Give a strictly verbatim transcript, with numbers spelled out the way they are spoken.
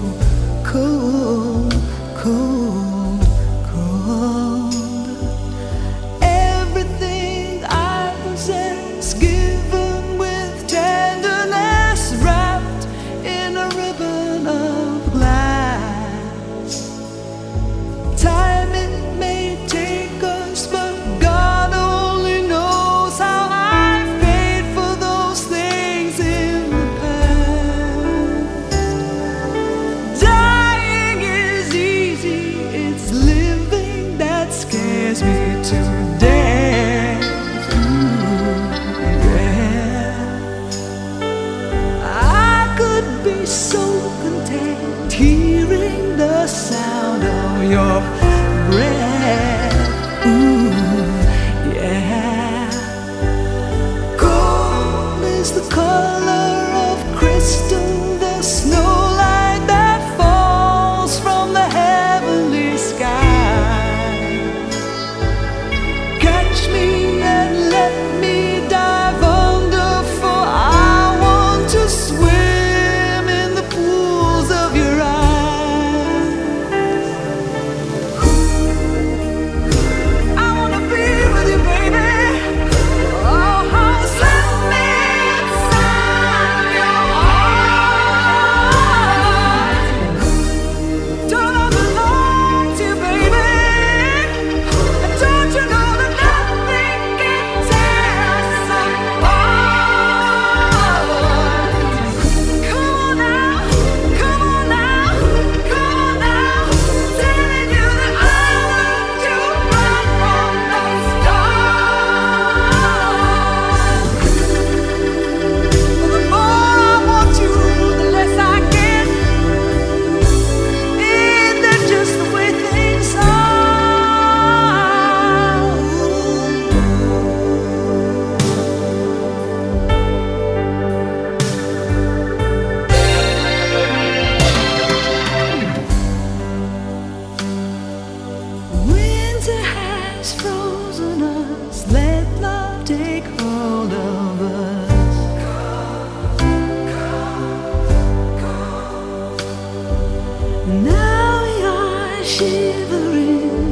cold, cold, cold. Everything I possess given with tenderness, wrapped in a ribbon of glass. Time it may take us, but God only knows how I've paid for those things in the past. Dying is easy, it's living that scares me to death. Ooh, yeah. I could be so content hearing the sound of your breath. Ooh, yeah. Gold is the color of crystal, the snowlight that falls from the heavenly sky. Catch me and let me dive under, for I want to swim in the pools of your eyes. I wanna be with you, baby. Oh, set me inside your arms. Don't I belong to you, baby? And don't you know that nothing can tear us apart? Come on now, come on now, come on now. Telling you that I want you right from the start. The more I want you, the less I get. Ain't that just the way things are? Winter has frozen us. Let love take hold of us. Now we are shivering